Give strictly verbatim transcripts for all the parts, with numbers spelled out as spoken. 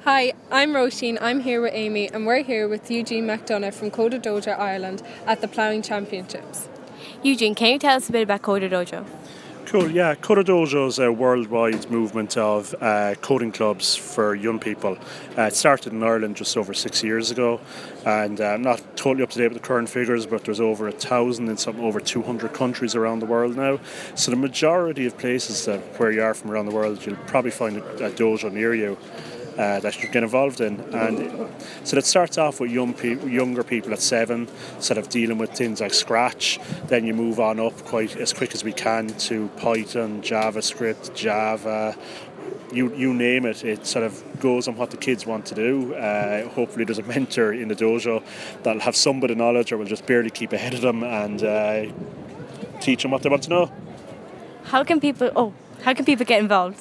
Hi, I'm Roisin, I'm here with Amy and we're here with Eugene McDonough from Coda Dojo Ireland at the Ploughing Championships. Eugene, can you tell us a bit about Coda Dojo? Cool, yeah. Coda Dojo is a worldwide movement of uh, coding clubs for young people. Uh, it started in Ireland just over six years ago, and uh, I'm not totally up to date with the current figures, but there's over a thousand in some over two hundred countries around the world now. So the majority of places that where you are from around the world, you'll probably find a, a dojo near you. Uh, that you get involved in, and so it starts off with young people, younger people at seven, sort of dealing with things like Scratch. Then you move on up quite as quick as we can to Python, JavaScript, Java. You you name it. It sort of goes on what the kids want to do. Uh, hopefully, there's a mentor in the dojo that'll have some bit of knowledge, or will just barely keep ahead of them and uh, teach them what they want to know. How can people? Oh, how can people get involved?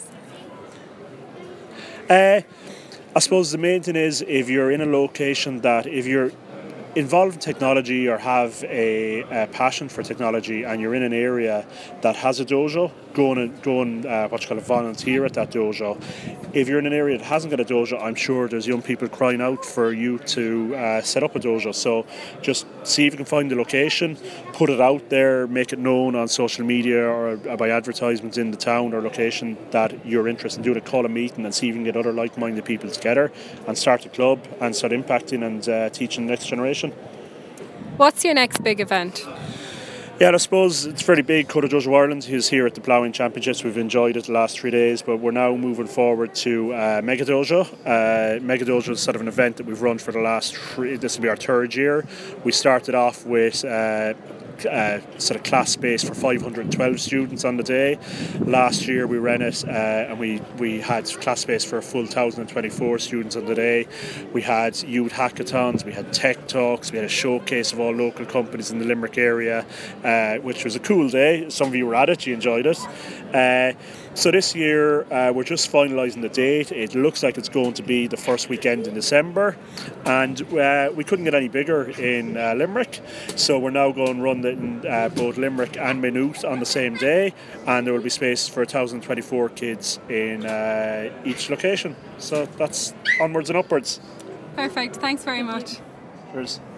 Uh, I suppose the main thing is if you're in a location that if you're involved in technology or have a, a passion for technology and you're in an area that has a dojo, go and go and uh, what you call a volunteer at that dojo. If you're in an area that hasn't got a dojo, I'm sure there's young people crying out for you to uh, set up a dojo. So just see if you can find the location, put it out there, make it known on social media or by advertisements in the town or location that you're interested in doing it. Call a meeting and see if you can get other like-minded people together and start a club and start impacting and uh, teaching the next generation. What's your next big event? Yeah, I suppose it's very big. Coda Dojo Ireland is here at the Ploughing Championships. We've enjoyed it the last three days, but we're now moving forward to uh, Mega Dojo. Uh, Mega Dojo is sort of an event that we've run for the last three, this will be our third year. We started off with uh, Uh, sort of class space for five hundred twelve students on the day. Last year we ran it uh, and we, we had class space for a full one thousand twenty-four students on the day. We had youth hackathons, we had tech talks, we had a showcase of all local companies in the Limerick area, uh, which was a cool day. Some of you were at it, you enjoyed it. Uh, so this year uh, we're just finalising the date. It looks like it's going to be the first weekend in December, and uh, we couldn't get any bigger in uh, Limerick, so we're now going to run the in uh, both Limerick and Maynooth on the same day, and there will be space for one thousand twenty-four kids in uh, each location. So that's onwards and upwards. Perfect, thanks very much. Cheers.